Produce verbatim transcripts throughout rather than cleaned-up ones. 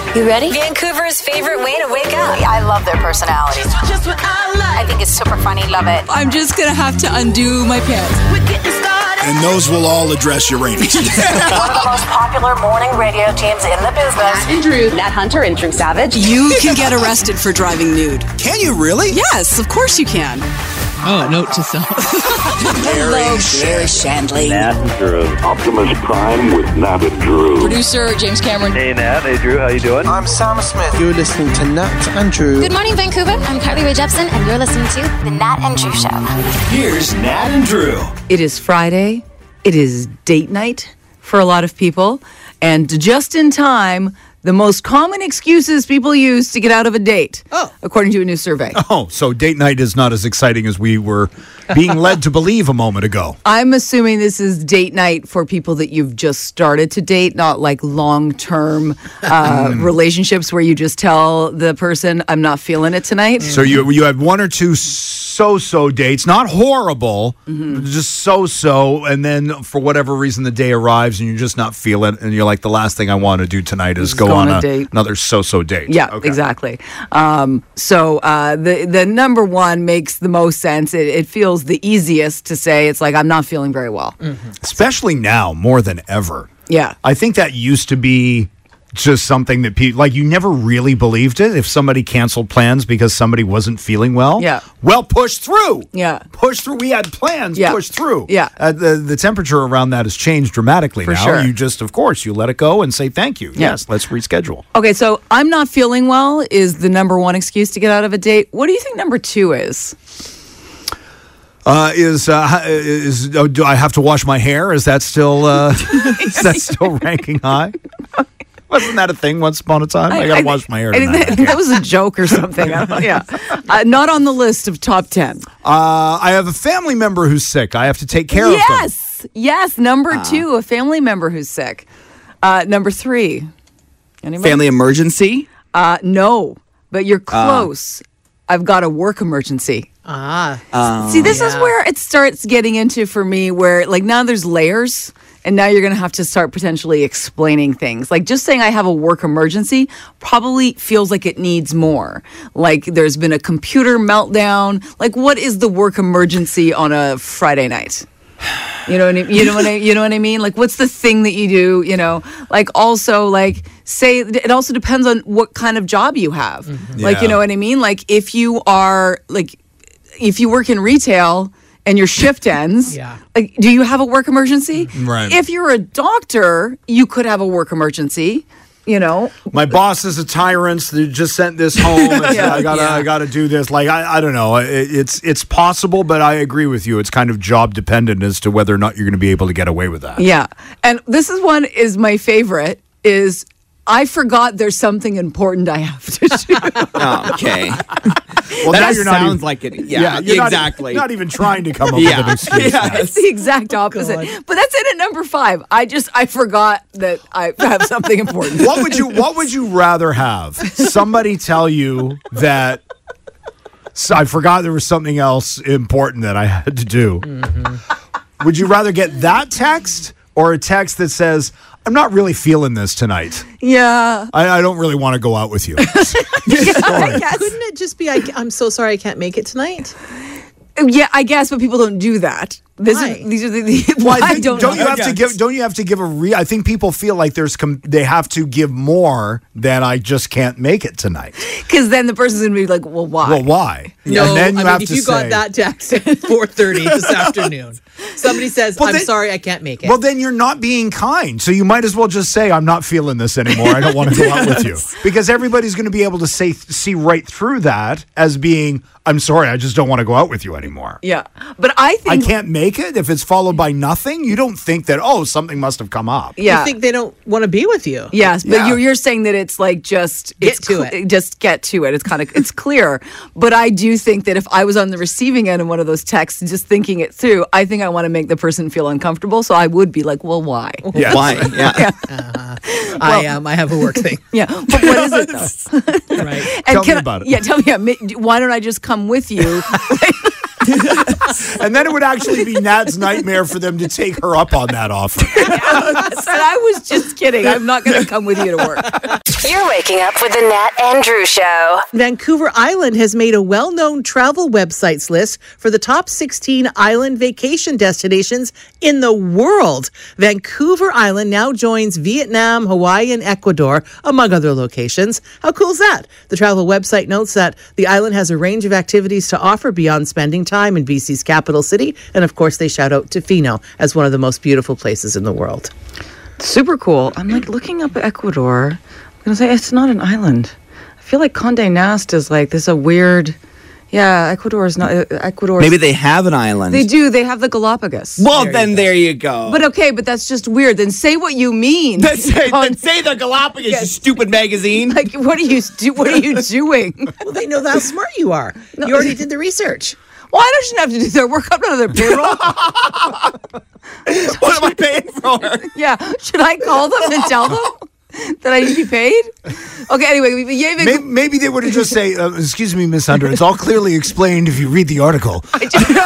You ready? Vancouver's favorite way to wake up. I love their personalities. Just what I like. I think it's super funny. Love it. I'm just going to have to undo my pants. We're getting started. And those will all address Uranus. One of the most popular morning radio teams in the business. And Drew. Nat Hunter and Drew Savage. You can get arrested for driving nude. Can you really? Yes, of course you can. Oh, note to self. Hello, Sherry Shandley. Nat and Drew. Optimus Prime with Nat and Drew. Producer James Cameron. Hey, Nat. Hey, Drew. How you doing? I'm Sam Smith. You're listening to Nat and Drew. Good morning, Vancouver. I'm Carly Rae Jepsen, and you're listening to The Nat and Drew Show. Here's Nat and Drew. It is Friday. It is date night for a lot of people. And just in time, the most common excuses people use to get out of a date, oh. according to a new survey. Oh, so date night is not as exciting as we were being led to believe a moment ago. I'm assuming this is date night for people that you've just started to date, not like long-term uh, relationships where you just tell the person, I'm not feeling it tonight. So you you had one or two so-so dates, not horrible, mm-hmm. just so-so, and then for whatever reason the day arrives and you're just not feeling it, and you're like, the last thing I want to do tonight is go, go on, on a, a date. another so-so date. Yeah, okay. exactly. Um, so uh, the the number one makes the most sense. It, it feels the easiest to say. It's like, I'm not feeling very well. Mm-hmm. Especially now, more than ever. Yeah. I think that used to be just something that people, like, you never really believed it if somebody canceled plans because somebody wasn't feeling well. Yeah. Well, push through. Yeah. Push through. We had plans. Yeah. Push through. Yeah. Uh, the, the temperature around that has changed dramatically For now. sure. You just, of course, you let it go and say thank you. Yeah. Yes, let's reschedule. Okay, so I'm not feeling well is the number one excuse to get out of a date. What do you think number two is? Uh, is uh, is oh, do I have to wash my hair? Is that still uh, is that still ranking high? Wasn't that a thing once upon a time? I, I gotta I, wash my hair tonight. I think that, that was a joke or something. I don't know. Yeah, uh, not on the list of top ten. Uh, I have a family member who's sick. I have to take care yes! of them. Yes, yes. Number uh, two, a family member who's sick. Uh, number three, anybody? Family emergency? Uh, no, but you're close. Uh, I've got a work emergency. Ah. Um, See, this yeah. is where it starts getting into for me where, like, now there's layers, and now you're going to have to start potentially explaining things. Like, just saying I have a work emergency probably feels like it needs more. Like, there's been a computer meltdown. Like, what is the work emergency on a Friday night? You know what I mean? You know what I, you know what I mean? Like, what's the thing that you do, you know? Like, also, like, say, it also depends on what kind of job you have. Mm-hmm. Like, yeah. you know what I mean? Like, if you are, like, if you work in retail and your shift ends, yeah. like, do you have a work emergency? Right. If you're a doctor, you could have a work emergency. You know, my boss is a tyrant. They just sent this home. And yeah, I gotta, yeah. I gotta do this. Like, I, I don't know. It, it's, it's possible, but I agree with you. It's kind of job dependent as to whether or not you're going to be able to get away with that. Yeah, and this is one is my favorite. Is I forgot there's something important I have to do. Oh, okay. Well, that now you're not sounds even, like it. Yeah, yeah exactly. Not, not even trying to come up yeah. with an excuse. Yeah, it's the exact opposite. God. But that's it at number five. I just I forgot that I have something important. What would you What would you rather have? Somebody tell you that so I forgot there was something else important that I had to do. Mm-hmm. Would you rather get that text or a text that says, I'm not really feeling this tonight? Yeah. I, I don't really want to go out with you. yeah, I guess. Couldn't it just be, I, I'm so sorry I can't make it tonight? Yeah, I guess, but people don't do that. This why? Is, these are the, the why well, I don't, don't you have guess. to give? Don't you have to give a re? I think people feel like there's com- they have to give more than I just can't make it tonight. Because then the person's gonna be like, well, why? Well, why? No, and then you I have mean, to if you say, got that text at four thirty this afternoon, somebody says, well, I'm then, sorry, I can't make it. Well, then you're not being kind. So you might as well just say, I'm not feeling this anymore. I don't want to go out with you. Because everybody's going to be able to say see right through that as being, I'm sorry, I just don't want to go out with you anymore. Yeah. But I think I can't make it if it's followed by nothing. You don't think that, oh, something must have come up. Yeah. You think they don't want to be with you. Yes, but yeah. you're, you're saying that it's like just get it's to cl- it. Just get to it. It's kind of it's clear. But I do think that if I was on the receiving end of one of those texts, just thinking it through, I think I want to make the person feel uncomfortable. So I would be like, well, why? Yes. Why? Yeah. yeah. Uh, well, I um, I have a work thing. Yeah. But what is it though? Right. And tell can me about I, it. Yeah. Tell me. Why don't I just come with you? And then it would actually be Nat's nightmare for them to take her up on that offer. I was just kidding. I'm not going to come with you to work. You're waking up with the Nat and Drew Show. Vancouver Island has made a well-known travel websites list for the top sixteen island vacation destinations in the world. Vancouver Island now joins Vietnam, Hawaii, and Ecuador, among other locations. How cool is that? The travel website notes that the island has a range of activities to offer beyond spending time in B C's capital city. And of course, they shout out to Fino as one of the most beautiful places in the world. Super cool. I'm like looking up Ecuador. I'm going to say it's not an island. I feel like Condé Nast is like this a weird... Yeah, Ecuador is not... Uh, Ecuador. Maybe they have an island. They do. They have the Galapagos. Well, there then you there you go. But okay, but that's just weird. Then say what you mean. Then say, then say the Galapagos, yes. You stupid magazine. Like, what are you do? What are you doing? Well, they know how smart you are. No. You already did the research. Why don't you have to do their work? I'm not on their payroll. What am I paying for? Yeah. Should I call them and tell them that I need to be paid? Okay, anyway. Yeah, maybe, maybe they would have just say, uh, excuse me, Miss Hunter, it's all clearly explained if you read the article. I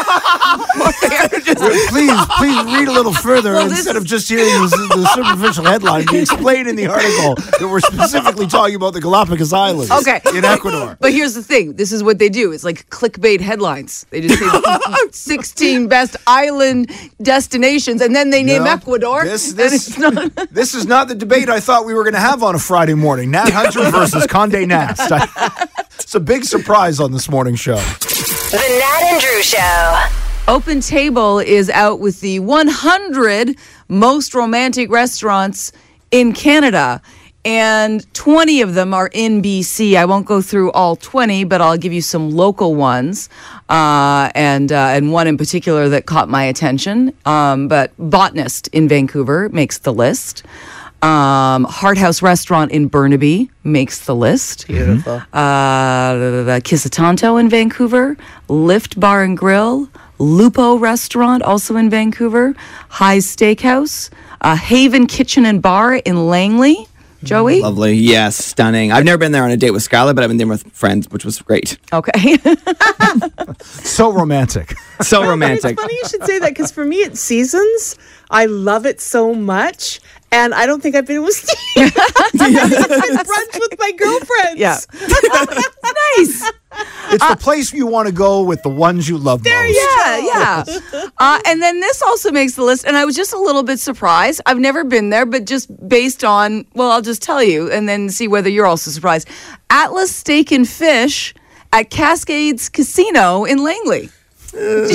just, just, please, please read a little further well, instead of just hearing the, the superficial headline. We explain in the article that we're specifically talking about the Galapagos Islands okay. in Ecuador. But here's the thing. This is what they do. It's like clickbait headlines. They just say sixteen best island destinations, and then they name no, Ecuador. This, this, not... this is not the debate I thought we were going to have on a Friday morning. Nat Hunter versus Condé Nast. It's a big surprise on this morning show. The Nat and Drew Show. Open Table is out with the one hundred most romantic restaurants in Canada. And twenty of them are in B C. I won't go through all twenty, but I'll give you some local ones. Uh, and uh, and one in particular that caught my attention. Um, but Botanist in Vancouver makes the list. Um, Heart House Restaurant in Burnaby makes the list. Beautiful. Uh, the, the Kisatanto in Vancouver. Lift Bar and Grill. Lupo Restaurant, also in Vancouver. High's Steakhouse. Uh, Haven Kitchen and Bar in Langley. Joey? Lovely. Yes, stunning. I've never been there on a date with Skylar, but I've been there with friends, which was great. Okay. So romantic. So romantic. It's funny you should say that because for me it's Seasons. I love it so much. And I don't think I've been with Steve. I've been brunch with my girlfriends. Yeah. Nice. It's uh, the place you want to go with the ones you love there most. Yeah, yeah. Uh, and then this also makes the list, and I was just a little bit surprised. I've never been there, but just based on, well, I'll just tell you, and then see whether you're also surprised. Atlas Steak and Fish at Cascades Casino in Langley. Uh,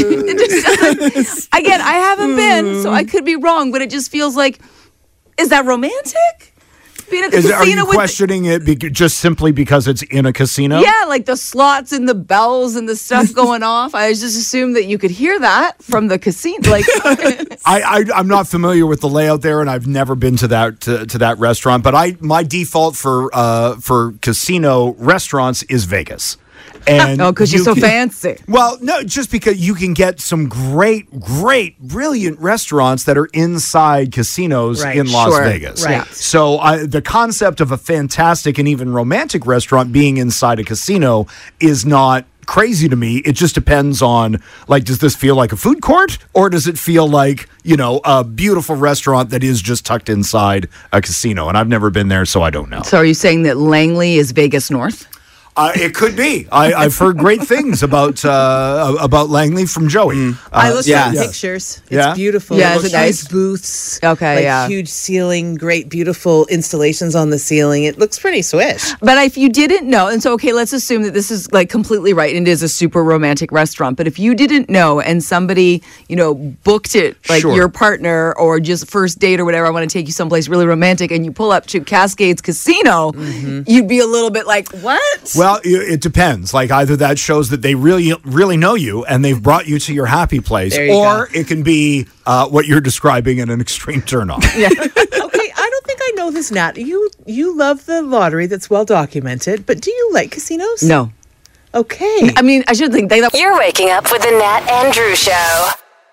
just, again, I haven't been, so I could be wrong, but it just feels like, is that romantic? Being at the Is, casino are you with questioning it be- just simply because it's in a casino? Yeah, like the slots and the bells and the stuff going off. I just assumed that you could hear that from the casino. Like, I, I, I'm not familiar with the layout there, and I've never been to that to, to that restaurant. But I my default for uh, for casino restaurants is Vegas. And oh, because you you're so can, fancy. Well, no, just because you can get some great, great, brilliant restaurants that are inside casinos right, in Las sure, Vegas. Right. So I, the concept of a fantastic and even romantic restaurant being inside a casino is not crazy to me. It just depends on, like, does this feel like a food court or does it feel like, you know, a beautiful restaurant that is just tucked inside a casino? And I've never been there, so I don't know. So are you saying that Langley is Vegas North? Uh, it could be. I, I've heard great things about uh, about Langley from Joey. Mm. Uh, I looked yeah. at the yes. pictures. It's yeah? beautiful. Yeah, it is it nice? Huge booths. Okay, like yeah. Huge ceiling, great, beautiful installations on the ceiling. It looks pretty swish. But if you didn't know, and so, okay, let's assume that this is like completely right and it is a super romantic restaurant. But if you didn't know and somebody, you know, booked it, like sure. your partner or just first date or whatever, I want to take you someplace really romantic and you pull up to Cascades Casino, mm-hmm. you'd be a little bit like, what? Well, it depends. Like either that shows that they really, really know you and they've brought you to your happy place, you or go. it can be uh, what you're describing in an extreme turnoff. Yeah. Okay, I don't think I know this, Nat. You you love the lottery that's well documented, but do you like casinos? No. Okay. I mean, I should think they. You're waking up with the Nat and Drew Show.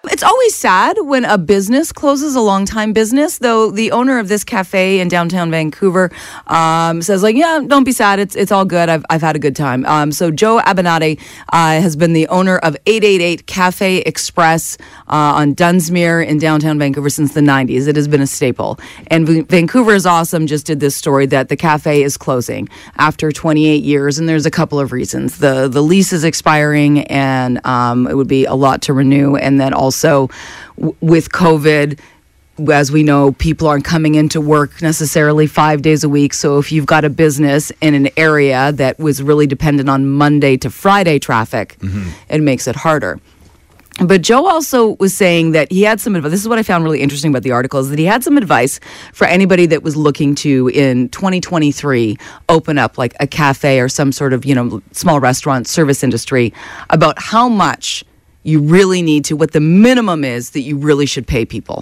It's always sad when a business closes, a long-time business, though the owner of this cafe in downtown Vancouver um, says, like, yeah, don't be sad. It's it's all good. I've, I've had a good time. Um, so Joe Abenade uh, has been the owner of eight eighty-eight Cafe Express uh, on Dunsmuir in downtown Vancouver since the nineties. It has been a staple. And v- Vancouver is Awesome just did this story that the cafe is closing after twenty-eight years, and there's a couple of reasons. The, the lease is expiring, and um, it would be a lot to renew, and then also So w- with COVID, as we know, people aren't coming into work necessarily five days a week. So if you've got a business in an area that was really dependent on Monday to Friday traffic, mm-hmm. it makes it harder. But Joe also was saying that he had some advice. This is what I found really interesting about the article, is that he had some advice for anybody that was looking to, in twenty twenty-three, open up like a cafe or some sort of, you know, small restaurant service industry, about how much you really need to, what the minimum is that you really should pay people.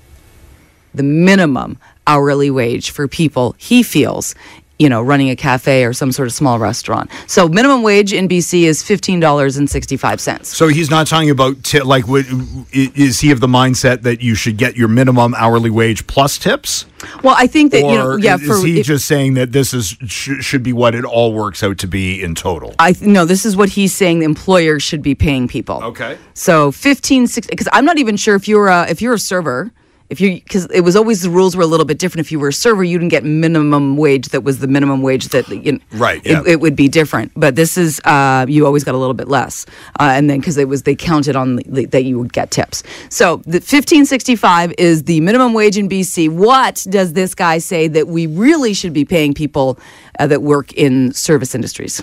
The minimum hourly wage for people, he feels, you know, running a cafe or some sort of small restaurant. So minimum wage in B C is fifteen dollars and sixty-five cents. So he's not talking about, t- like, what, is he of the mindset that you should get your minimum hourly wage plus tips? Well, I think that, or you know, yeah. is for, he if, just saying that this is sh- should be what it all works out to be in total? I no, this is what he's saying. The employer should be paying people. Okay. So fifteen, sixteen, because I'm not even sure if you're a, if you're a server. If you, because it was always, the rules were a little bit different. If you were a server, you didn't get minimum wage. That was the minimum wage that, you know, right. Yeah. It, it would be different. But this is, uh, you always got a little bit less, uh, and then because it was, they counted on the, that you would get tips. So the fifteen sixty-five is the minimum wage in B C. What does this guy say that we really should be paying people uh, that work in service industries?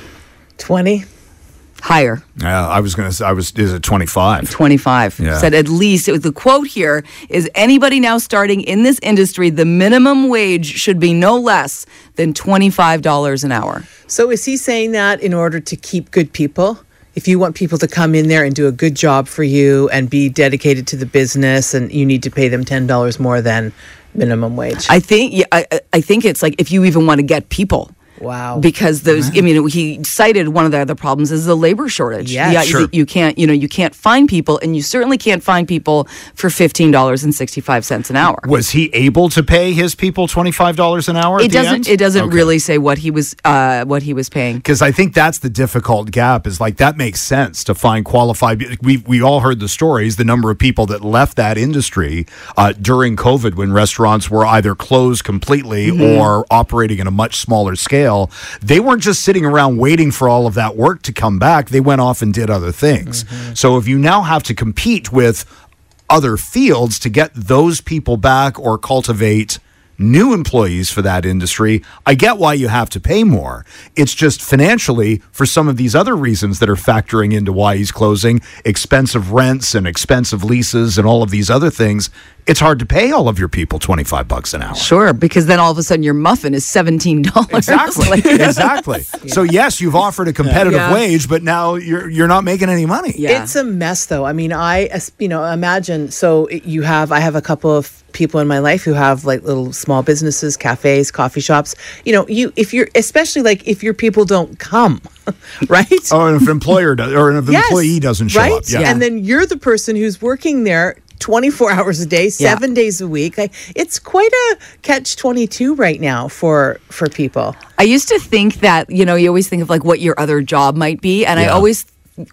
twenty. Higher. Yeah, I was going to say, I was, is it twenty-five? twenty-five. Yeah. Said at least, it was, the quote here is, anybody now starting in this industry, the minimum wage should be no less than twenty-five dollars an hour. So is he saying that in order to keep good people? If you want people to come in there and do a good job for you and be dedicated to the business, and you need to pay them ten dollars more than minimum wage? I think, yeah, I, I think it's like, if you even want to get people. Wow. Because those, I mean, he cited one of the other problems is the labor shortage. Yes. Yeah, sure. you, you can't, you know, you can't find people, and you certainly can't find people for fifteen dollars and sixty-five cents an hour. Was he able to pay his people twenty-five dollars an hour? It at doesn't. The end? It doesn't Okay. really say what he was, uh, what he was paying. Because I think that's the difficult gap, is like, that makes sense to find qualified. We we all heard the stories, the number of people that left that industry uh, during COVID, when restaurants were either closed completely mm-hmm. or operating at a much smaller scale. They weren't just sitting around waiting for all of that work to come back. They went off and did other things. Mm-hmm. So if you now have to compete with other fields to get those people back or cultivate new employees for that industry, I get why you have to pay more. It's just financially, for some of these other reasons that are factoring into why he's closing, expensive rents and expensive leases and all of these other things, it's hard to pay all of your people twenty-five bucks an hour. Sure, because then all of a sudden your muffin is seventeen dollars. Exactly. Like, exactly. Yeah. So yes, you've offered a competitive yeah. wage, but now you're you're not making any money. Yeah. It's a mess, though. I mean, I, you know, imagine, so you have, I have a couple of people in my life who have like little small businesses, cafes, coffee shops. You know, you, if you're, especially like if your people don't come, right? Oh, and if an employer does, or if an yes, employee doesn't show right? up. Yeah. And then you're the person who's working there twenty-four hours a day, seven yeah. days a week. Like, it's quite a catch twenty-two right now for for people. I used to think that, you know, you always think of like what your other job might be. And yeah. I always,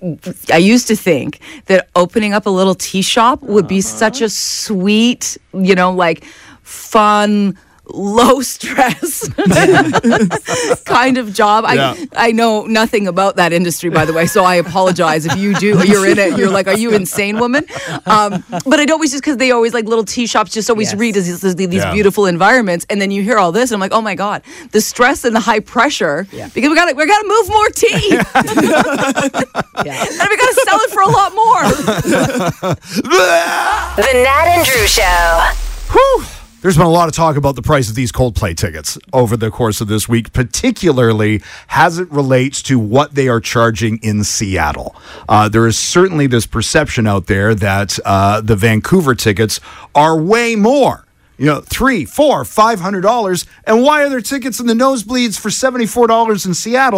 I used to think that opening up a little tea shop would be uh-huh. such a sweet, you know, like fun, low stress kind of job. Yeah. I I know nothing about that industry, by the way, so I apologize if you do. You're in it. You're like, are you insane, woman? Um, but I'd always just because they always like little tea shops just always yes. read as these, these yeah. beautiful environments, and then you hear all this, and I'm like, oh my god, the stress and the high pressure yeah. because we got to we got to move more tea, yeah. and we got to sell it for a lot more. The Nat and Drew Show. Whew. There's been a lot of talk about the price of these Coldplay tickets over the course of this week, particularly as it relates to what they are charging in Seattle. Uh, there is certainly this perception out there that uh, the Vancouver tickets are way more. You know, three, four, five hundred dollars. And why are there tickets in the nosebleeds for seventy-four dollars in Seattle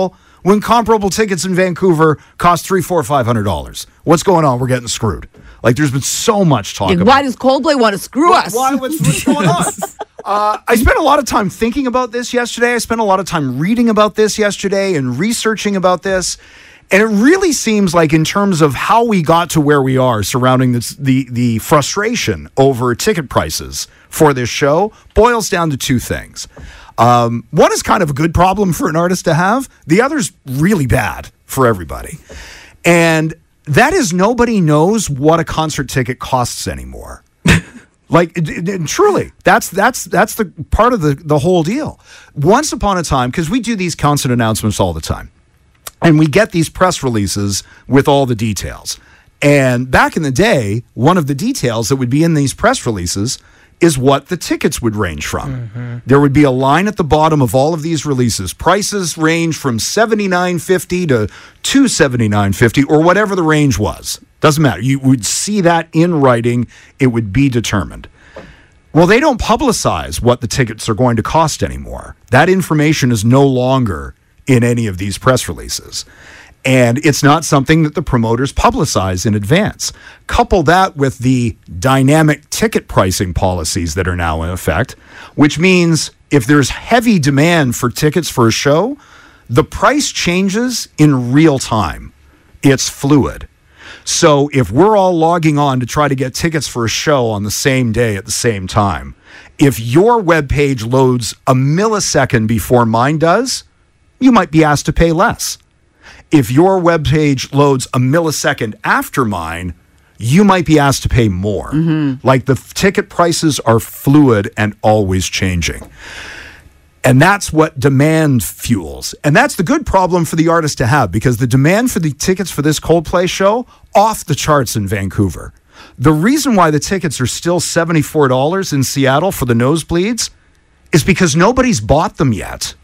when comparable tickets in Vancouver cost three, four, five hundred dollars? What's going on? We're getting screwed. Like, there's been so much talk Like, about why does Coldplay want to screw Why- us? Why? What's, what's going on? Uh, I spent a lot of time thinking about this yesterday. I spent a lot of time reading about this yesterday and researching about this. And it really seems like, in terms of how we got to where we are surrounding this, the, the frustration over ticket prices for this show, boils down to two things. Um, one is kind of a good problem for an artist to have. The other's really bad for everybody. And that is, nobody knows what a concert ticket costs anymore. Like, it, it, truly, that's that's that's the part of the, the whole deal. Once upon a time, because we do these concert announcements all the time, and we get these press releases with all the details. And back in the day, one of the details that would be in these press releases is what the tickets would range from. Mm-hmm. There would be a line at the bottom of all of these releases. Prices range from seventy-nine fifty to two seventy-nine fifty, or whatever the range was. Doesn't matter. You would see that in writing. It would be determined. Well, they don't publicize what the tickets are going to cost anymore. That information is no longer in any of these press releases. And it's not something that the promoters publicize in advance. Couple that with the dynamic ticket pricing policies that are now in effect, which means if there's heavy demand for tickets for a show, the price changes in real time. It's fluid. So if we're all logging on to try to get tickets for a show on the same day at the same time, if your webpage loads a millisecond before mine does, you might be asked to pay less. If your webpage loads a millisecond after mine, you might be asked to pay more. Mm-hmm. Like, the f- ticket prices are fluid and always changing. And that's what demand fuels. And that's the good problem for the artist to have, because the demand for the tickets for this Coldplay show, off the charts in Vancouver. The reason why the tickets are still seventy-four dollars in Seattle for the nosebleeds is because nobody's bought them yet.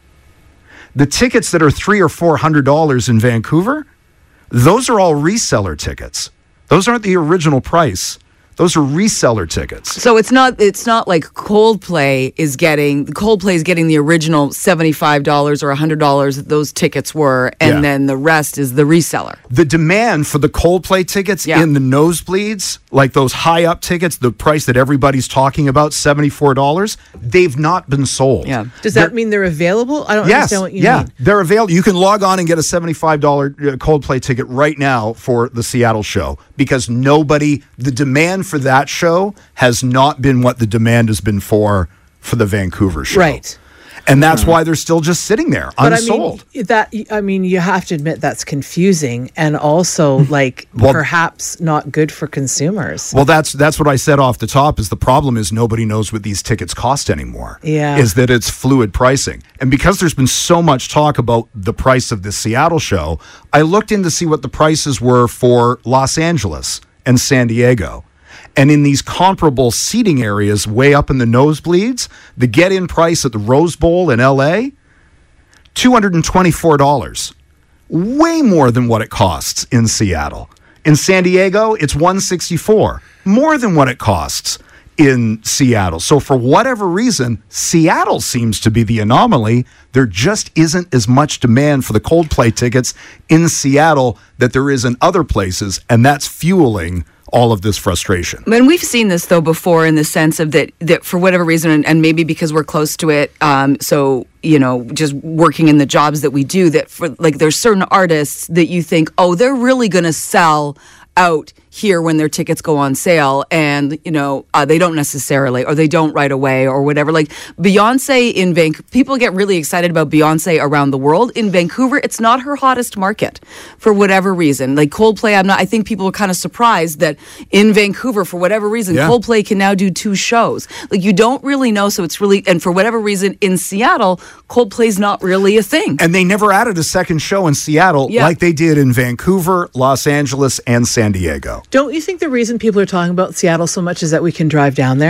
The tickets that are three or four hundred dollars in Vancouver, those are all reseller tickets. Those aren't the original price. Those are reseller tickets. So it's not it's not like Coldplay is getting Coldplay is getting the original seventy-five dollars or one hundred dollars that those tickets were, and Yeah. then the rest is the reseller. The demand for the Coldplay tickets Yeah. in the nosebleeds, like those high up tickets, the price that everybody's talking about, seventy-four dollars, they've not been sold. Yeah. Does that mean they're available? I don't Yes, understand what you yeah, mean. they're available. You can log on and get a seventy-five dollars Coldplay ticket right now for the Seattle show, because nobody, the demand for that show has not been what the demand has been for for the Vancouver show. Right. And that's why they're still just sitting there, But unsold. I mean, that I mean, you have to admit that's confusing and also like Well- perhaps not good for consumers. Well, that's that's what I said off the top. Is the problem is nobody knows what these tickets cost anymore. Yeah. Is that it's fluid pricing. And because there's been so much talk about the price of the Seattle show, I looked in to see what the prices were for Los Angeles and San Diego. And in these comparable seating areas way up in the nosebleeds, the get-in price at the Rose Bowl in L A, two hundred twenty-four dollars. Way more than what it costs in Seattle. In San Diego, it's one hundred sixty-four dollars. More than what it costs in Seattle. So for whatever reason, Seattle seems to be the anomaly. There just isn't as much demand for the Coldplay tickets in Seattle that there is in other places, and that's fueling all of this frustration. And we've seen this though before, in the sense of that that for whatever reason, and, and maybe because we're close to it, um, so you know, just working in the jobs that we do, that for like there's certain artists that you think, oh, they're really going to sell out here when their tickets go on sale, and you know uh, they don't necessarily, or they don't right away, or whatever. Like Beyonce in Vancouver, people get really excited about Beyonce around the world. In Vancouver, it's not her hottest market for whatever reason. Like Coldplay, I'm not. I think people are kind of surprised that in Vancouver, for whatever reason, Yeah. Coldplay can now do two shows. Like you don't really know, so it's really, and for whatever reason, in Seattle, Coldplay's not really a thing. And they never added a second show in Seattle Yeah. like they did in Vancouver, Los Angeles, and San Diego. Don't you think the reason people are talking about Seattle so much is that we can drive down there?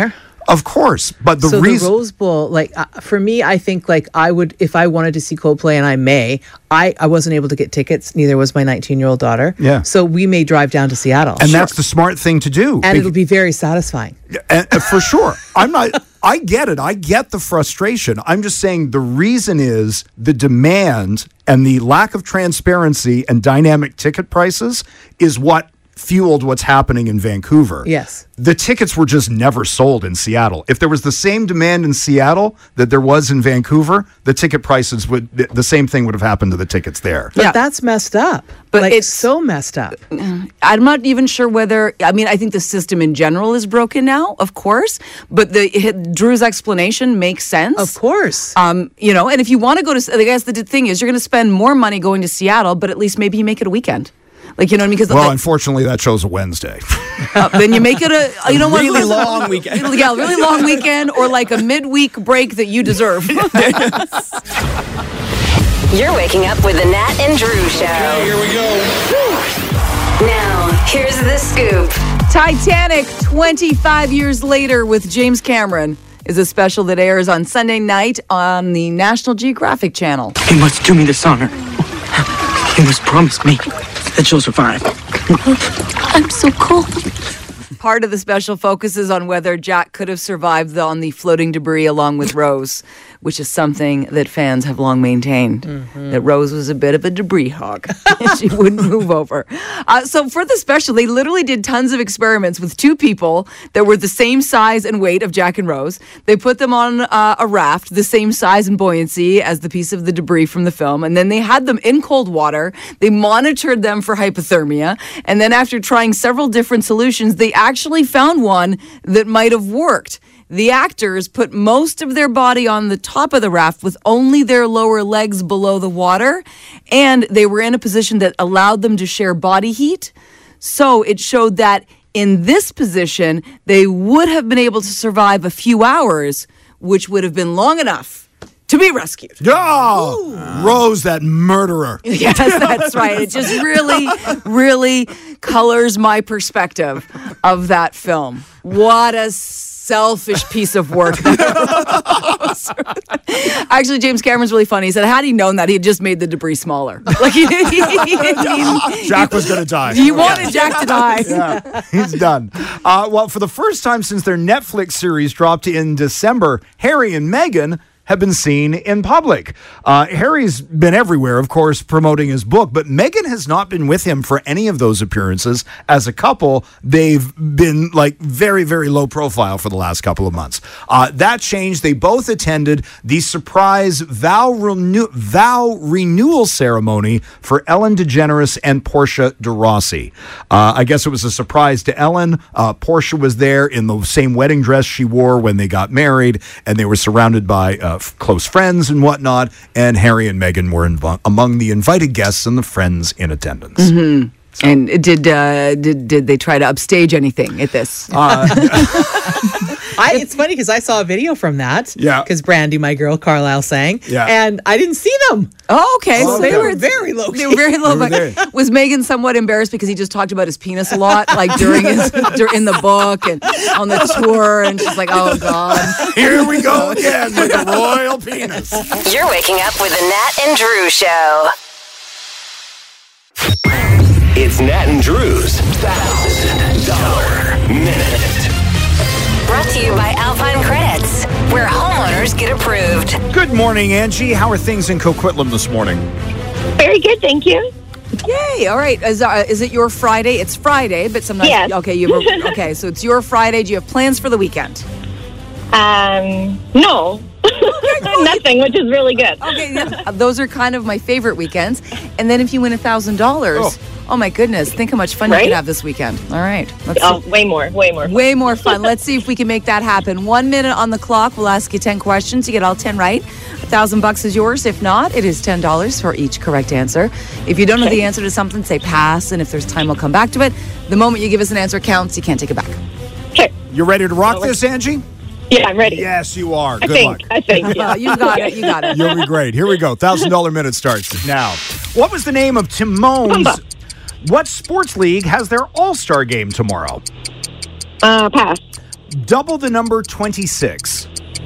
Of course, but the so reason the Rose Bowl, like uh, for me, I think like I would if I wanted to see Coldplay, and I may, I I wasn't able to get tickets. Neither was my nineteen-year-old daughter. Yeah. So we may drive down to Seattle, and sure. that's the smart thing to do, and Be- it'll be very satisfying. And, uh, for sure. I'm not. I get it. I get the frustration. I'm just saying the reason is the demand and the lack of transparency and dynamic ticket prices is what fueled what's happening in Vancouver. Yes. The tickets were just never sold in Seattle. If there was the same demand in Seattle that there was in Vancouver, the ticket prices would, the same thing would have happened to the tickets there. But yeah. that's messed up. But like, it's so messed up. I'm not even sure whether, I mean, I think the system in general is broken now, of course, but the Drew's explanation makes sense. Of course. Um, you know, and if you want to go to, I guess the thing is you're going to spend more money going to Seattle, but at least maybe you make it a weekend. Like, you know what I mean? Because well, like, unfortunately, that show's a Wednesday. Uh, then you make it a, you know what? Really long weekend. Yeah, really long weekend or like a midweek break that you deserve. You're waking up with the Nat and Drew Show. Okay, here we go. Now, here's the scoop. Titanic, twenty-five years later with James Cameron, is a special that airs on Sunday night on the National Geographic Channel. He must do me this honor. He must promise me that she'll survive. I'm so cold. Part of the special focuses on whether Jack could have survived on the floating debris along with Rose, which is something that fans have long maintained, mm-hmm. that Rose was a bit of a debris hog. She wouldn't move over. Uh, so for the special, they literally did tons of experiments with two people that were the same size and weight of Jack and Rose. They put them on uh, a raft, the same size and buoyancy as the piece of the debris from the film, and then they had them in cold water. They monitored them for hypothermia, and then after trying several different solutions, they actually found one that might have worked. The actors put most of their body on the top of the raft with only their lower legs below the water, and they were in a position that allowed them to share body heat. So it showed that in this position, they would have been able to survive a few hours, which would have been long enough to be rescued. Oh, Ooh. Rose, that murderer. Yes, that's right. It just really, really colors my perspective of that film. What a selfish piece of work. Actually, James Cameron's really funny. He said, had he known that, he had just made the debris smaller. Like he, he, he, he Jack was going to die. He wanted Jack to die. Yeah, he's done. Uh, well, for the first time since their Netflix series dropped in December, Harry and Meghan have been seen in public. Uh, Harry's been everywhere, of course, promoting his book, but Meghan has not been with him for any of those appearances. As a couple, they've been like very, very low profile for the last couple of months. Uh, that changed. They both attended the surprise vow, renew- vow renewal ceremony for Ellen DeGeneres and Portia de Rossi. Uh, I guess it was a surprise to Ellen. Uh, Portia was there in the same wedding dress she wore when they got married, and they were surrounded by uh, close friends and whatnot, and Harry and Meghan were inv- among the invited guests and the friends in attendance. Mm-hmm. So. And did, uh, did did they try to upstage anything at this? Uh, I, it's funny because I saw a video from that. Yeah. Because Brandy, my girl, Carlisle sang. Yeah. And I didn't see them. Oh, okay. Oh, so they, they were were very low. They were very low. They were But was Meghan somewhat embarrassed because he just talked about his penis a lot, like during his dur- in the book and on the tour, and she's like, "Oh God, here we go again with the royal penis." You're waking up with the Nat and Drew Show. It's Nat and Drew's Thousand Dollar Minute. Brought to you by Alpine Credits, where homeowners get approved. Good morning, Angie. How are things in Coquitlam this morning? Very good, thank you. Yay! All right. Is, uh, is it your Friday? It's Friday, but sometimes yes. Okay. You have a, okay. So it's your Friday. Do you have plans for the weekend? Um, no. Nothing, which is really good. Okay, yeah. Those are kind of my favorite weekends. And then if you win a thousand dollars, oh my goodness, think how much fun right? you can have this weekend. All right, let's oh, see. way more, way more, fun. way more fun. Let's see if we can make that happen. One minute on the clock. We'll ask you ten questions. You get all ten right. A thousand bucks is yours. If not, it is ten dollars for each correct answer. If you don't know the answer to something, say pass, and if there's time, we'll come back to it. The moment you give us an answer counts. You can't take it back. Okay. You ready to rock this, Angie? Yeah, I'm ready. Yes, you are. I Good think, luck. I think. Yeah. You got it. You got it. You'll be great. Here we go. Thousand dollar minute starts now. What was the name of Timon's? What sports league has their All-Star game tomorrow? Uh, pass. Double the number twenty-six.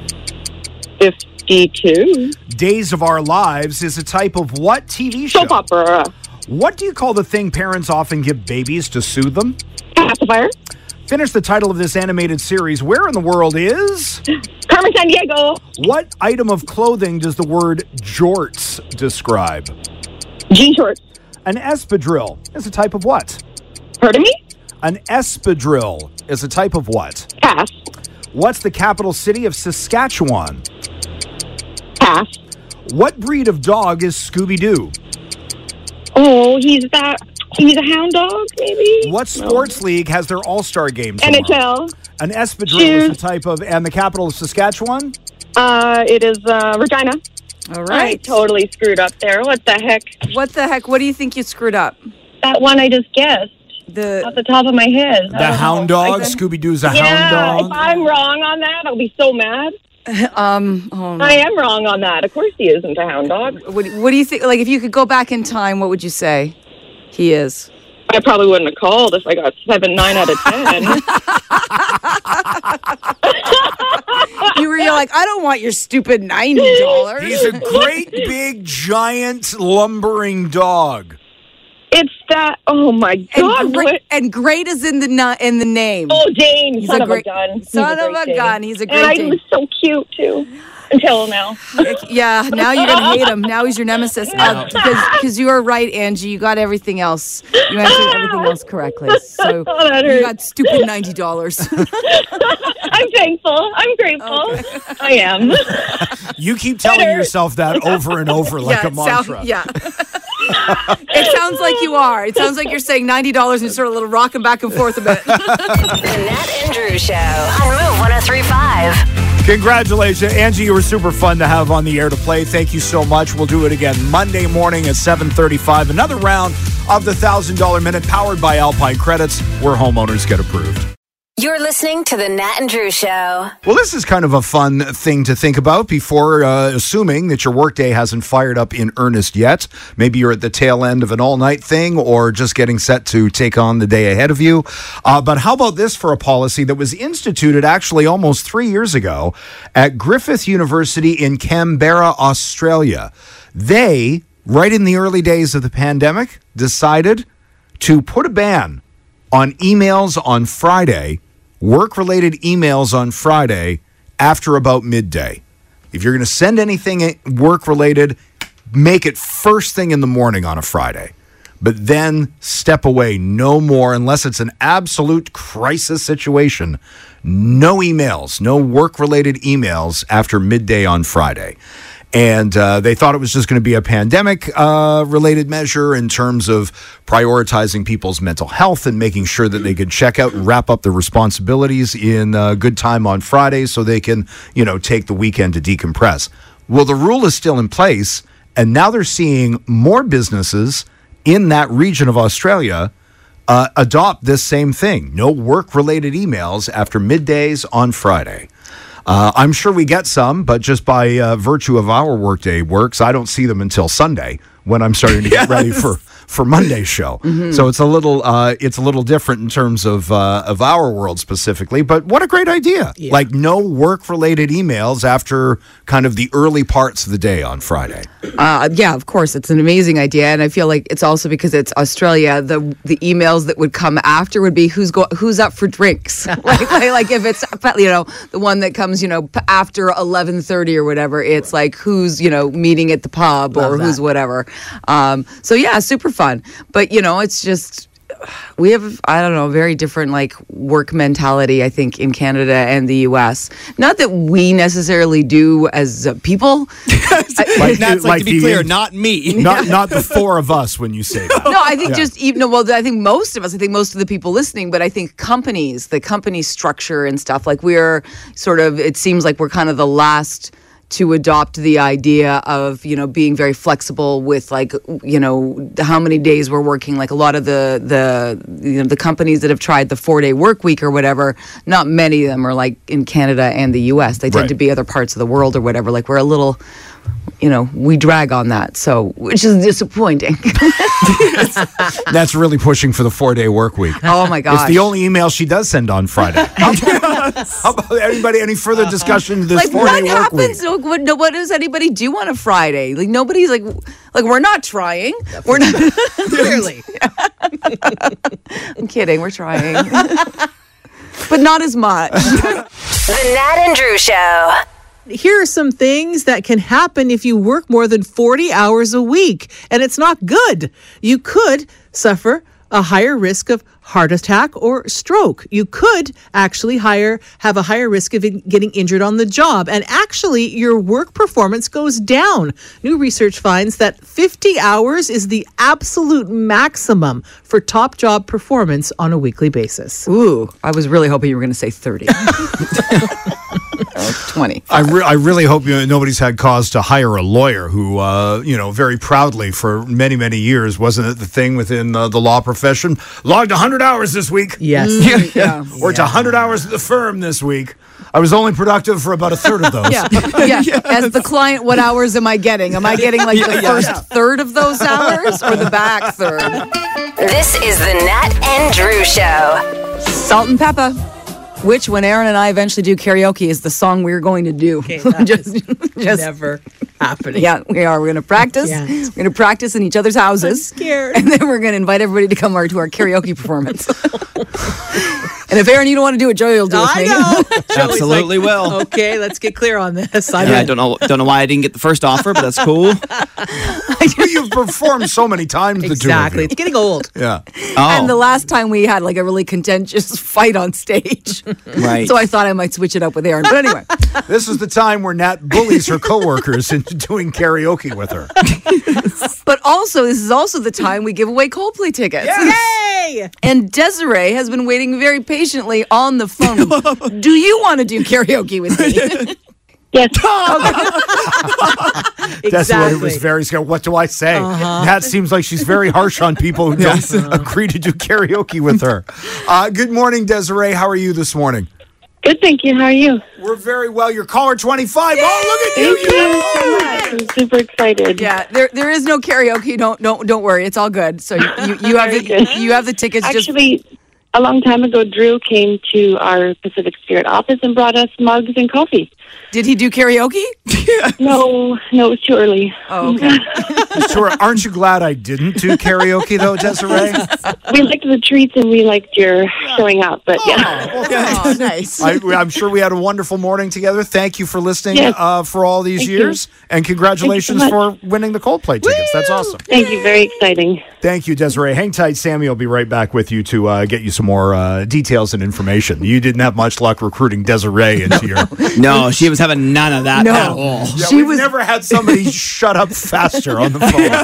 fifty-two. Days of Our Lives is a type of what T V show? Soap opera. What do you call the thing parents often give babies to soothe them? Pacifier. Finish the title of this animated series. Where in the world is? Carmen Sandiego. What item of clothing does the word jorts describe? Jean shorts. An espadrille is a type of what? Pardon me? An espadrille is a type of what? Pass. What's the capital city of Saskatchewan? Pass. What breed of dog is Scooby-Doo? Oh, he's that. He's a hound dog, maybe? What sports no. league has their all-star game tomorrow? N H L. An espadrille Shoes. is a type of... And the capital of Saskatchewan? Uh, it is uh, Regina. All right. I totally screwed up there. What the heck? What the heck? What do you think you screwed up? That one I just guessed. The, off the top of my head. The hound know. dog? Scooby-Doo's a yeah, hound dog? If I'm wrong on that, I'll be so mad. um, oh, no. I am wrong on that. Of course he isn't a hound dog. What, what do you think? Like, if you could go back in time, what would you say he is? I probably wouldn't have called if I got seven, nine out of ten. you were you're like, I don't want your stupid ninety dollars. He's a great, big, giant, lumbering dog. It's that. Oh my God! And great, and great is in the in the name. Oh, Dane, he's son a of great, a gun. Son a of a Dane. gun. He's a great. And Dane. he was so cute too. Until now. Yeah, now you're going to hate him. Now he's your nemesis. Uh, because because you are right, Angie. You got everything else. You answered everything else correctly. So oh, you got stupid ninety dollars. I'm thankful. I'm grateful. Okay. I am. You keep telling Better. yourself that over and over like yeah, a mantra. Sound, yeah. It sounds like you are. It sounds like you're saying ninety dollars and sort of a little rocking back and forth a bit. The Nat and Drew Show on Move one oh three point five. Congratulations. Angie, you were super fun to have on the air to play. Thank you so much. We'll do it again Monday morning at seven thirty-five. Another round of the one thousand dollars Minute powered by Alpine Credits, where homeowners get approved. You're listening to the Nat and Drew Show. Well, this is kind of a fun thing to think about before uh, assuming that your workday hasn't fired up in earnest yet. Maybe you're at the tail end of an all-night thing or just getting set to take on the day ahead of you. Uh, but how about this for a policy that was instituted actually almost three years ago at Griffith University in Canberra, Australia? They, right in the early days of the pandemic, decided to put a ban on emails on Friday, work-related emails on Friday after about midday. If you're going to send anything work-related, make it first thing in the morning on a Friday. But then step away, no more, unless it's an absolute crisis situation. No emails, no work-related emails after midday on Friday. And uh, they thought it was just going to be a pandemic-related uh, measure in terms of prioritizing people's mental health and making sure that they could check out and wrap up their responsibilities in uh, good time on Friday so they can, you know, take the weekend to decompress. Well, the rule is still in place, and now they're seeing more businesses in that region of Australia uh, adopt this same thing. No work-related emails after middays on Friday. Uh, I'm sure we get some, but just by uh, virtue of our workday works, I don't see them until Sunday when I'm starting to get yes. ready for, for Monday's show. Mm-hmm. So it's a little uh, it's a little different in terms of uh, of our world specifically. But what a great idea! Yeah. Like no work related emails after kind of the early parts of the day on Friday. Uh, yeah, of course, it's an amazing idea, and I feel like it's also because it's Australia. The the emails that would come after would be who's go who's up for drinks. like, like like if it's you know the one that comes you know after eleven thirty or whatever, it's like who's you know meeting at the pub Love or that. who's whatever. Um, so yeah, super fun. But you know, it's just we have I don't know very different like work mentality. I think in Canada and the U S. Not that we necessarily do as uh, people. like, That's like, like to be the, clear, not me. Not not the four of us when you say that. No, I think yeah. just even well, I think most of us. I think most of the people listening. But I think companies, the company structure and stuff. Like we're sort of. It seems like we're kind of the last to adopt the idea of, you know, being very flexible with like, you know, how many days we're working. Like a lot of the, the you know, the companies that have tried the four day work week or whatever, not many of them are like in Canada and the U S. They tend right. to be other parts of the world or whatever. Like we're a little, you know, we drag on that. So, which is disappointing. That's really pushing for the four-day work week. Oh, my gosh. It's the only email she does send on Friday. How about, how about anybody, any further discussion of this Like, four-day what work happens? week? What, what does anybody do on a Friday? Like, nobody's like, like we're not trying. We're not. Clearly. I'm kidding. We're trying. But not as much. The Nat and Drew Show. Here are some things that can happen if you work more than forty hours a week, and it's not good. You could suffer a higher risk of heart attack or stroke. You could actually higher have a higher risk of in- getting injured on the job, and actually your work performance goes down. New research finds that fifty hours is the absolute maximum for top job performance on a weekly basis. Ooh, I was really hoping you were going to say thirty. Or twenty. I, re- I really hope you, nobody's had cause to hire a lawyer who, uh, you know, very proudly for many, many years, wasn't it the thing within uh, the law profession? Logged one hundred hours this week. Yes. Mm, yeah. Or it's one hundred hours at the firm this week. I was only productive for about a third of those. Yeah. yeah. Yes. As the client, what hours am I getting? Am I getting like the Yeah, first yeah. third of those hours or the back third? This is the Nat and Drew Show. Salt and Pepper. Which, when Aaron and I eventually do karaoke, is the song we're going to do. Okay, that just, is just never happening. Yeah, we are. We're going to practice. Yeah. We're going to practice in each other's houses. I'm scared. And then we're going to invite everybody to come our, to our karaoke performance. And if Aaron, you don't want to do it, Joey will do it with I me. know. Joey's Absolutely like, will. Okay, let's get clear on this. I Yeah, I don't know. Don't know why I didn't get the first offer, but that's cool. You've performed so many times, the Exactly. two It's of getting old. you. Yeah. Oh, And the last time we had like a really contentious fight on stage. right. So I thought I might switch it up with Aaron. But anyway. This is the time where Nat bullies her coworkers into doing karaoke with her. But also, this is also the time we give away Coldplay tickets. Yay! And Desiree has been waiting very patiently on the phone. Do you want to do karaoke with me? Yes. Desiree was very scared. What do I say? Uh-huh. Nat seems like she's very harsh on people who don't agree to do karaoke with her. Uh, good morning, Desiree. How are you this morning? Good, thank you. How are you? We're very well. You're caller twenty-five. Oh, look at Thank you. you so much. I'm super excited. Yeah, there there is no karaoke. Don't don't don't worry. It's all good. So you you, you have Very the good. you have the tickets. Just Actually, a long time ago, Drew came to our Pacific Spirit office and brought us mugs and coffee. did he do karaoke? No, no, it was too early. Oh, okay. Sure. Aren't you glad I didn't do karaoke, though, Desiree? We liked the treats and we liked your showing up, but yeah. Oh, nice. I, I'm sure we had a wonderful morning together. Thank you for listening Yes. uh, for all these Thank years. you. And congratulations Thank you for winning the Coldplay tickets. That's awesome. Thank you. Very exciting. Thank you, Desiree. Hang tight. Sammy will be right back with you to uh, get you some more uh, details and information. You didn't have much luck recruiting Desiree into your... no, she was having none of that No. at all. Yeah, She we've was- never had somebody shut up faster on the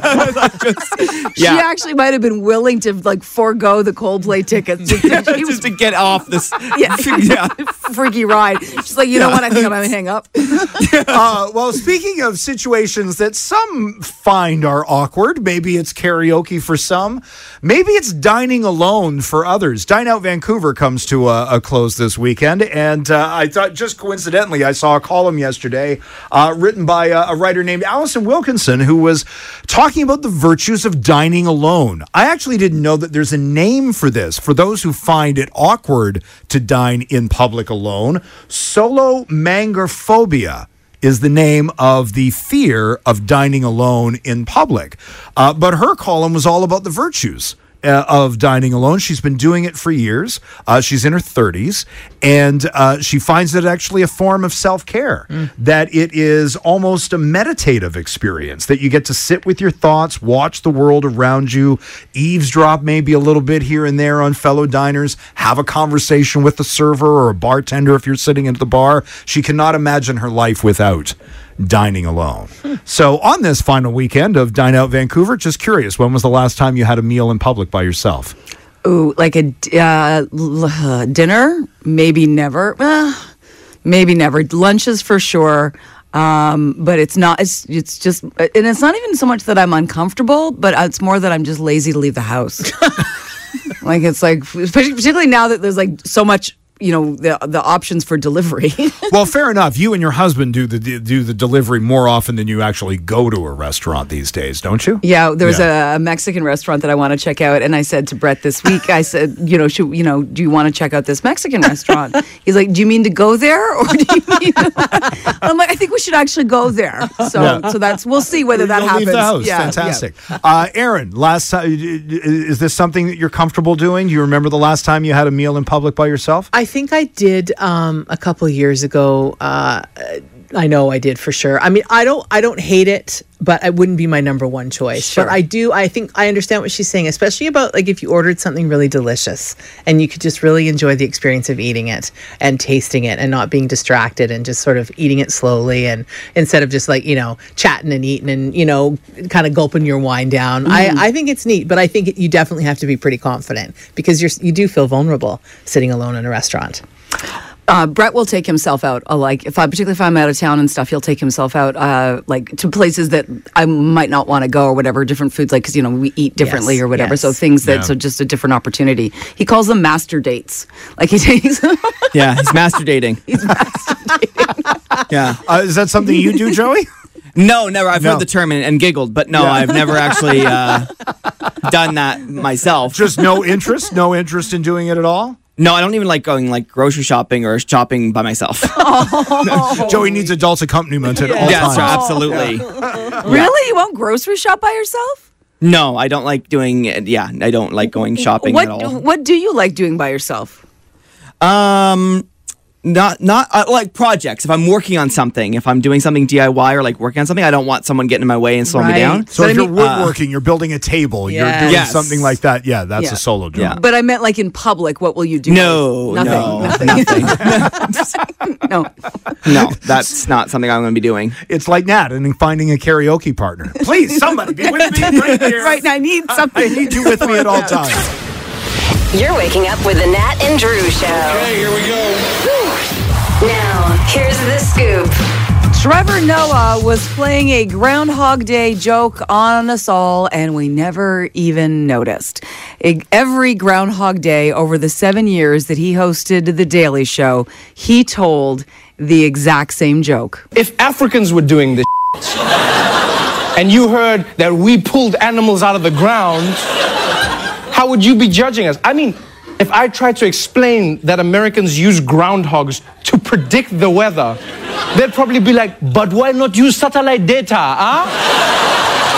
phone. She actually might have been willing to like forego the Coldplay tickets. She was Just to get off this. yeah, Yeah. freaky ride. She's like, you know what? I think I'm gonna hang up. Uh, well, speaking of situations that some find are awkward, maybe it's karaoke for some, maybe it's dining alone for others. Dine Out Vancouver comes to a, a close this weekend, and uh, I thought just coincidentally I saw a column yesterday uh, written by a, a writer named Alison Wilkinson who was talking about the virtues of dining alone. I actually didn't know that there's a name for this. For those who find it awkward to dine in public alone, solomangophobia is the name of the fear of dining alone in public. Uh, but her column was all about the virtues uh, of dining alone. She's been doing it for years. Uh, she's in her thirties, and uh, she finds it actually a form of self-care, mm. that it is almost a meditative experience, that you get to sit with your thoughts, watch the world around you, eavesdrop maybe a little bit here and there on fellow diners, have a conversation with the server or a bartender if you're sitting at the bar. She cannot imagine her life without dining alone. Hmm. So on this final weekend of Dine Out Vancouver, just curious, when was the last time you had a meal in public by yourself? Ooh, like a uh, l- uh, dinner? Maybe never. Uh, maybe never. Lunches for sure. Um, but it's not, it's, it's just, and it's not even so much that I'm uncomfortable, but it's more that I'm just lazy to leave the house. Like, it's like, particularly now that there's like so much you know, the the options for delivery. Well, fair enough. You and your husband do the do the delivery more often than you actually go to a restaurant these days, don't you? Yeah, there's Yeah. a Mexican restaurant that I want to check out, and I said to Brett this week, I said, you know, should you know, do you want to check out this Mexican restaurant? He's like, do you mean to go there, or do you mean? I'm like, I think we should actually go there. So, Yeah. so that's we'll see whether that You'll happens. leave the house. Yeah, Fantastic. Uh, Aaron, last time, is this something that you're comfortable doing? Do you remember the last time you had a meal in public by yourself? I think I did um, a couple of years ago. Uh, I know I did for sure. I mean, I don't, I don't hate it, but it wouldn't be my number one choice. Sure. But I do. I think I understand what she's saying, especially about like if you ordered something really delicious and you could just really enjoy the experience of eating it and tasting it and not being distracted and just sort of eating it slowly and instead of just like you know chatting and eating and you know kind of gulping your wine down. Mm. I, I think it's neat, but I think it, you definitely have to be pretty confident because you're you do feel vulnerable sitting alone in a restaurant. Uh, Brett will take himself out. Uh, like if I, particularly if I'm out of town and stuff, he'll take himself out, uh, like to places that I might not want to go or whatever. Different foods, like because you know we eat differently Yes, or whatever. yes. So things that Yeah. so just a different opportunity. He calls them master dates. Like he takes. Yeah, he's master dating. He's master dating. Yeah. Uh, is that something you do, Joey? No, never. I've No. heard the term and, and giggled, but no, Yeah. I've never actually uh, done that myself. Just no interest? No interest in doing it at all? No, I don't even like going like grocery shopping or shopping by myself. Joey needs adult accompaniment at all Yes, times. absolutely. Really, you won't grocery shop by yourself? No, I don't like doing it. Yeah, I don't like going shopping What at all. What do you like doing by yourself? Um, not not uh, like projects. If I'm working on something, if I'm doing something D I Y or like working on something, I don't want someone getting in my way and slowing me Right. down. So But if I you're mean- woodworking, you're building a table, you're Yes. doing Yes. something like that, yeah, that's Yeah. a solo job. Yeah. But I meant like in public. What will you do? No, nothing. no, nothing. nothing. No. No, that's not something I'm going to be doing. It's like Nat and finding a karaoke partner. Please, somebody be with me right here. Right now, I need I something. need you with me at all times. You're waking up with the Nat and Drew Show. Okay, here we go. Now, here's the scoop. Trevor Noah was playing a Groundhog Day joke on us all, and we never even noticed. E- Every Groundhog Day over the seven years that he hosted The Daily Show, he told the exact same joke. If Africans were doing this and you heard that we pulled animals out of the ground, how would you be judging us? I mean, if I tried to explain that Americans use groundhogs to predict the weather, they'd probably be like, but why not use satellite data, huh?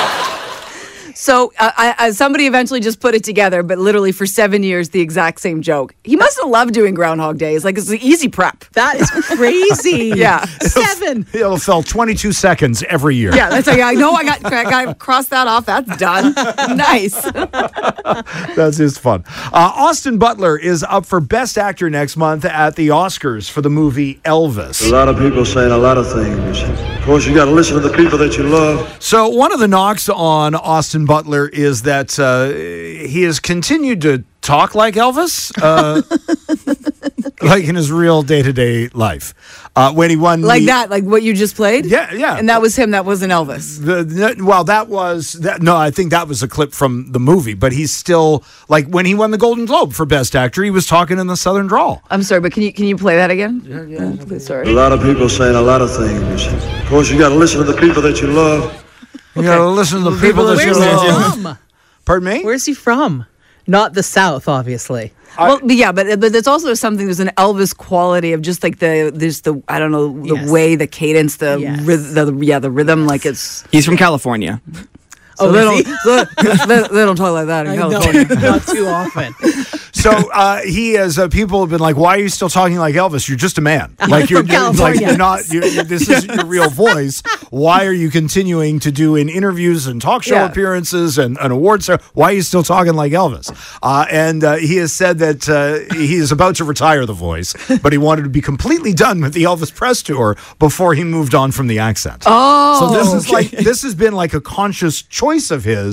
So uh, I, I, somebody eventually just put it together, but literally for seven years, the exact same joke. He must have loved doing Groundhog Days. Like, it's an easy prep. That is crazy. Yeah. Seven. It'll fill twenty-two seconds every year. Yeah, that's like, I know I got, I got to cross that off. That's done. Nice. That's just fun. Uh, Austin Butler is up for Best Actor next month at the Oscars for the movie Elvis. A lot of people saying a lot of things. Of course, you got to listen to the people that you love. So one of the knocks on Austin Butler is that uh, he has continued to talk like Elvis, uh, like in his real day-to-day life. Uh, when he won, Like the- that, like what you just played? Yeah, yeah. And that was him, that wasn't Elvis. The, the- well, that was that. No, I think that was a clip from the movie. But he's still like when he won the Golden Globe for Best Actor, he was talking in the Southern drawl. I'm sorry, but can you can you play that again? Yeah, yeah. Please, sorry. A lot of people saying a lot of things. Of course, you got to listen to the people that you love. You gotta listen to the people that you Where's he love. from? Pardon me? Where's he from? Not the South, obviously. Well, but yeah, but but there's also something. There's an Elvis quality of just like the there's the I don't know the Yes. way, the cadence, the, Yes. ryth- the yeah the rhythm. Like it's He's from California. so Oh, they is don't he? they, they don't talk like that in I know, California. not too often. So uh, he has uh, people have been like, "Why are you still talking like Elvis? You're just a man. Like you're, From you're like California. you're not. You're, you're- this isn't your real voice. Why are you continuing to do in interviews and talk show Yeah. appearances and, and awards? Why are you still talking like Elvis?" Uh, and uh, he has said that uh, he is about to retire the voice, but he wanted to be completely done with the Elvis press tour before he moved on from the accent. Oh, So this is like this has been like a conscious choice of his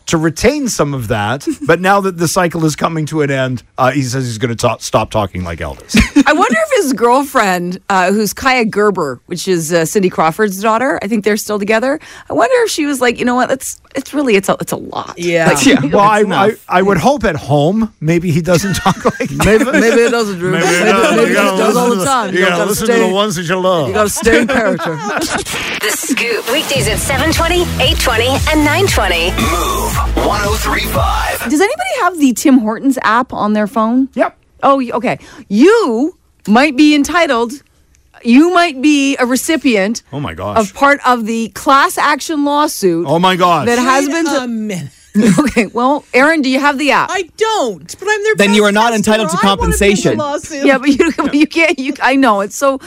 to retain some of that. But now that the cycle is coming to an end, uh, he says he's going to ta- stop talking like Elvis. I wonder if his girlfriend, uh, who's Kaya Gerber, which is uh, Cindy Crawford's daughter, I think they're still together. I wonder if she was like, you know what, it's it's really, it's a, it's a lot. Yeah. Like, yeah. Well, I, I, I would hope at home, maybe he doesn't talk like maybe, maybe it doesn't, Drew. Maybe, maybe, maybe, maybe it does all the time. You, you got to listen stay, to the ones that you love. You got to stay in character. The Scoop, weekdays at seven twenty, eight twenty, and nine twenty. Move one oh three point five. Does anybody have the Tim Hortons app on their phone? Yep. Oh, okay. You might be entitled, you might be a recipient oh my gosh. of part of the class action lawsuit. Oh my gosh. That has Wait been... a minute. Okay, well, Aaron, do you have the app? I don't, but I'm their Then best you are not customer. entitled to I wanna make a compensation. lawsuit. Yeah, but you you can't. You, I know it's so. Uh,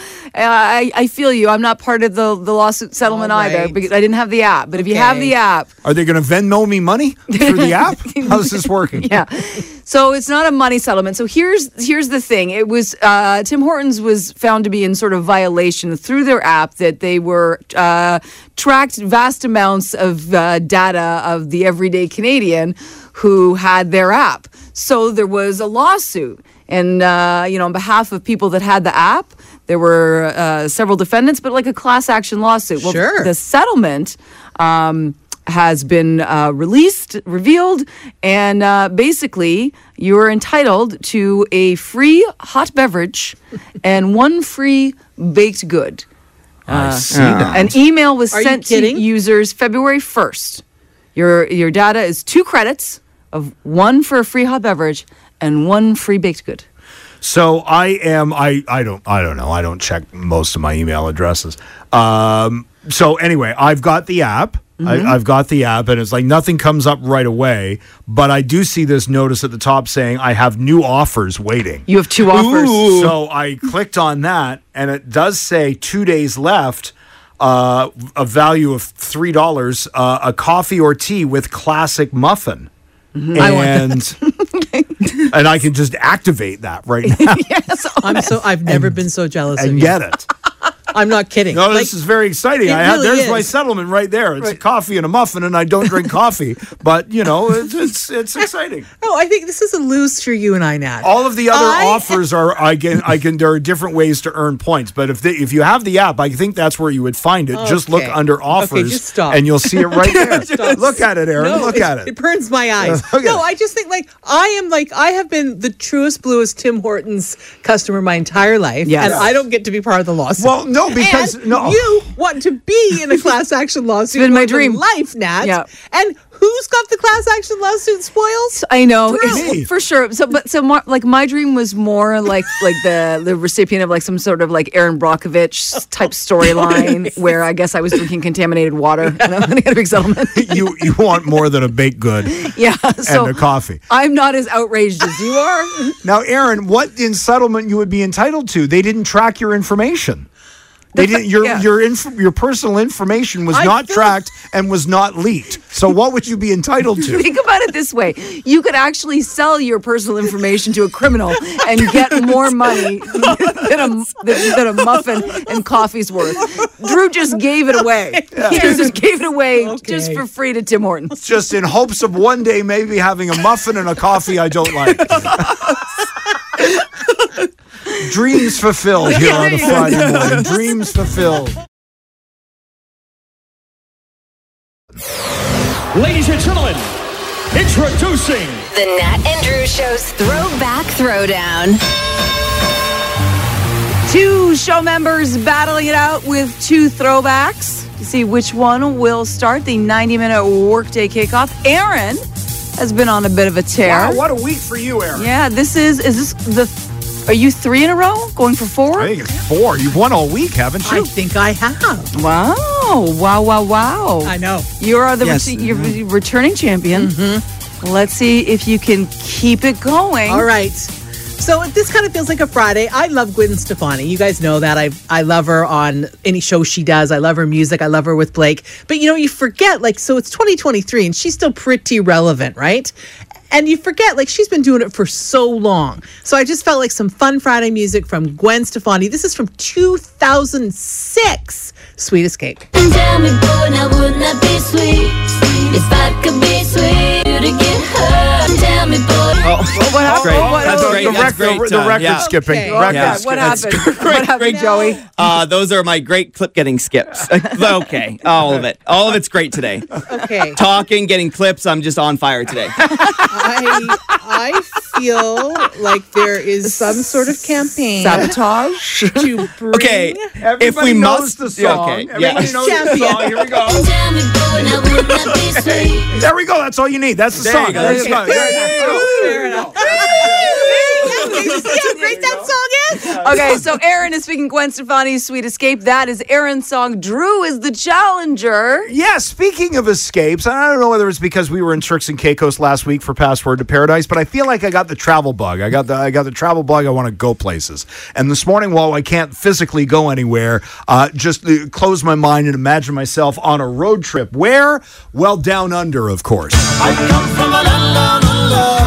I I feel you. I'm not part of the the lawsuit settlement All right. either because I didn't have the app. But if you have Okay. the app, Are they going to Venmo me money through the app? How's this working? yeah. So it's not a money settlement. So here's here's the thing. It was uh, Tim Hortons was found to be in sort of violation through their app that they were uh, tracked vast amounts of uh, data of the everyday Canadian who had their app. So there was a lawsuit, and uh, you know, on behalf of people that had the app, there were uh, several defendants, but like a class action lawsuit. Well, Sure. the settlement. Um, has been uh, released, revealed, and uh, basically you're entitled to a free hot beverage and one free baked good. I Uh, see that. An email was Are you sent to kidding? users February first. Your your data is two credits of one for a free hot beverage and one free baked good. So I am. I. I don't. I don't know. I don't check most of my email addresses. Um. So anyway, I've got the app. Mm-hmm. I, I've got the app, and it's like nothing comes up right away. But I do see this notice at the top saying I have new offers waiting. You have two offers. So I clicked on that, and it does say two days left. Uh, a value of three dollars. Uh, a coffee or tea with classic muffin. Mm-hmm. And and I can just activate that right now. Yes, I'm so. I've never been so jealous of and you. get it. I'm not kidding. No, Like, this is very exciting. it I have, really there's is. my settlement right there. It's a Right. coffee and a muffin, and I don't drink coffee. But you know, it's it's, it's exciting. No, I think this is a lose for you and I, Nat. All of the other I- offers are I can I can. There are different ways to earn points, but if they, if you have the app, I think that's where you would find it. Just look Okay. under offers, just stop. and you'll see it right there. Stop. Look at it, Aaron. No, look it, at it. It burns my eyes. Look at no, it. I just think like I am like I have been the truest, bluest Tim Hortons customer my entire life, Yes. and I don't get to be part of the lawsuit. Well, no, because And no. you want to be in a class action lawsuit. been my more than dream. life, Nat. Yeah. And who's got the class action lawsuit spoils? I know, Drew. it's- for sure. So, but so, more, like, my dream was more like like the the recipient of like some sort of like Aaron Brockovich type storyline, where I guess I was drinking contaminated water and I'm gonna get a big settlement. you you want more than a baked good Yeah, so and a coffee. I'm not as outraged as you are. Now, Aaron, what in settlement you would be entitled to? They didn't track your information. They didn't. Your yeah. your inf- your personal information was I not feel- tracked and was not leaked. So, what would you be entitled to? Think about it this way: you could actually sell your personal information to a criminal and get more money than a than, than a muffin and coffee's worth. Drew just gave it away. He just gave it away Okay. just for free to Tim Hortons. Just in hopes of one day maybe having a muffin and a coffee I don't like. Dreams fulfilled here on a Friday morning. Dreams fulfilled. Ladies and gentlemen, introducing The Nat and Drew Show's Throwback Throwdown. Two show members battling it out with two throwbacks to see which one will start the ninety-minute workday kickoff. Aaron has been on a bit of a tear. Wow, what a week for you, Aaron. Yeah, this is is this the are you three in a row? Going for four? I think it's four. You've won all week, haven't you? I think I have. Wow. Wow, wow, wow. I know. You are the Yes. rete- you're the returning champion. Let's see if you can keep it going. All right. So this kind of feels like a Friday. I love Gwen Stefani. You guys know that. I I love her on any show she does. I love her music. I love her with Blake. But you know, you forget, like, so it's twenty twenty-three and she's still pretty relevant, right? And you forget, like, she's been doing it for so long. So I just felt like some fun Friday music from Gwen Stefani. This is from two thousand six, Sweet Escape. Tell me, boy, now wouldn't that be sweet if I could be sweet? the That's record, great, the uh, record yeah. skipping. Okay. Record Yeah. skipping. What That's happened? great, What happened, great. Joey? Uh, those are my great clip getting skips. Okay, all of it. All of it's great today. Okay. Talking, getting clips. I'm just on fire today. I I feel like there is some sort of campaign Sabotage. to bring Okay, if Everybody we knows must, the song. Okay, Everybody yeah. knows the song. Here we go. There we go. That's all you need. That's the There song. you go. That's There you the- go. Fair enough. You see how great that song is? Okay, so Aaron is speaking Gwen Stefani's Sweet Escape. That is Aaron's song. Drew is the challenger. Yeah, speaking of escapes, I don't know whether it's because we were in Turks and Caicos last week for Password to Paradise, but I feel like I got the travel bug. I got the I got the travel bug. I want to go places. And this morning, while I can't physically go anywhere, uh, just uh, close my mind and imagine myself on a road trip. Where? Well, down under, of course. I come from a land down under.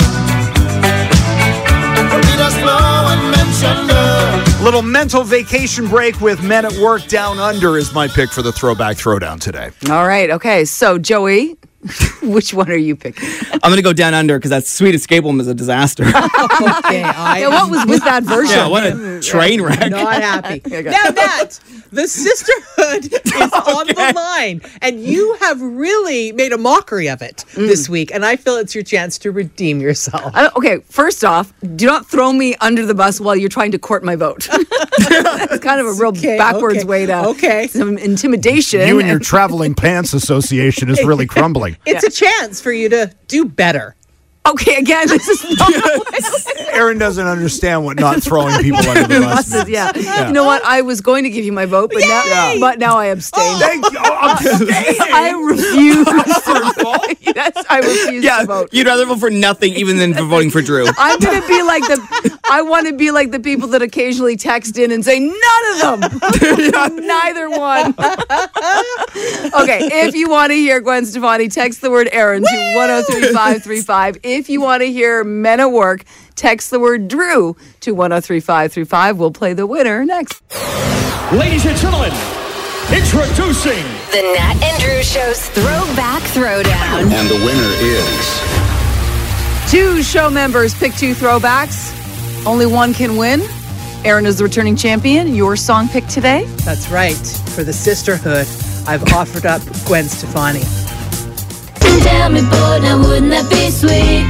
Read us slow and mention her. Little mental vacation break with Men at Work Down Under is my pick for the Throwback Throwdown today. All right, okay. So, Joey, which one are you picking? I'm going to go down under because that Sweet Escape one was a disaster. Okay, I Yeah, what was with that version? Yeah, what a train wreck. not happy. Okay. Now that the sisterhood is on the line, and you have really made a mockery of it this week, and I feel it's your chance to redeem yourself. I don't- okay, first off, do not throw me under the bus while you're trying to court my vote. That's kind of a real Okay, backwards okay, way to okay. some intimidation. You and your Traveling Pants Association is really crumbling. It's a chance for you to do better. Okay, again, this is not Aaron doesn't understand what not throwing people under the bus buses. means. Yeah. Yeah. You know what? I was going to give you my vote, but now, Yay! but now I abstain. Thank you. Oh, I'm staying. I refuse. Yes, I refuse Yeah, to vote. you'd rather vote for nothing even than for voting for Drew. I'm gonna be like the. I want to be like the people that occasionally text in and say none of them, neither one. Okay, if you want to hear Gwen Stefani, text the word Aaron to one zero three five three five. If you want to hear Men at Work, text the word Drew to one zero three five three five. We'll play the winner next. Ladies and gentlemen, introducing The Nat and Drew Show's Throwback Throwdown. And the winner is... Two show members pick two throwbacks. Only one can win. Aaron is the returning champion. Your song pick today? That's right. For the sisterhood, I've offered up Gwen Stefani. Tell me, boy, now wouldn't that be sweet?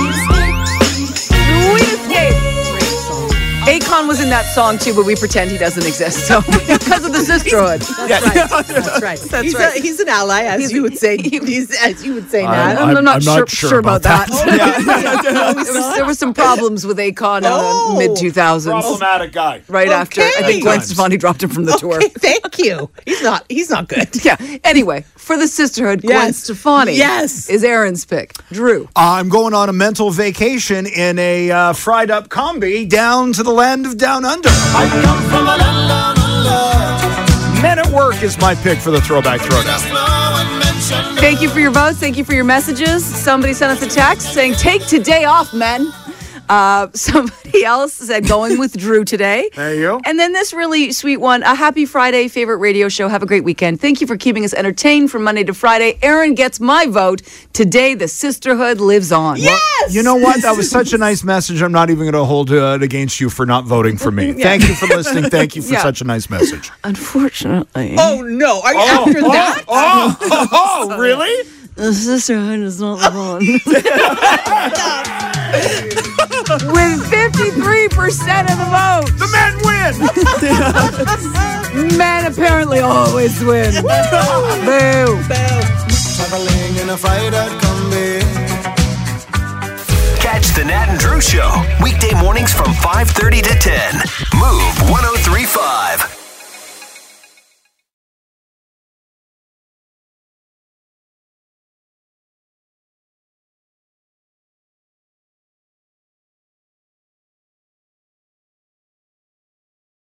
Sweet Escape. Akon was in that song too, but we pretend he doesn't exist. So because of the sisterhood. That's right. That's right. That's he's, right. A, he's an ally, as He's- you would say. He's, as you would say, I'm- Nat. I'm, I'm not, I'm sure, not sure sure about, about that. there, was, there were some problems with Akon in Oh. the mid two thousands. Problematic guy. Right after, I Okay. think Gwen Times. Stefani dropped him from the tour. Okay, thank you. He's not. He's not good. Yeah. Anyway, for the sisterhood, Gwen Yes. Stefani Yes. is Aaron's pick. Drew. I'm going on a mental vacation in a uh, fried up combi down to the land of Down Under. I come from a land down under. Men at Work is my pick for the Throwback Throwdown. Slow and mention her. Thank you for your votes. Thank you for your messages. Somebody sent us a text saying, take today off, men. Uh, somebody else said going with Drew today. There you go. And then this really sweet one, a happy Friday, favorite radio show. Have a great weekend. Thank you for keeping us entertained from Monday to Friday. Aaron gets my vote. Today, the sisterhood lives on. Yes. You know what? That was such a nice message. I'm not even going to hold uh, it against you for not voting for me. Thank you for listening. Thank you for Yeah. such a nice message. Unfortunately, Oh no! Are you after that? Oh, oh, oh, really? the sisterhood is not the one. With fifty-three percent of the vote. The men win. Men apparently always win. Boo. Traveling in a fried out combi. Catch the Nat and Drew Show weekday mornings from five thirty to ten. Move one oh three point five.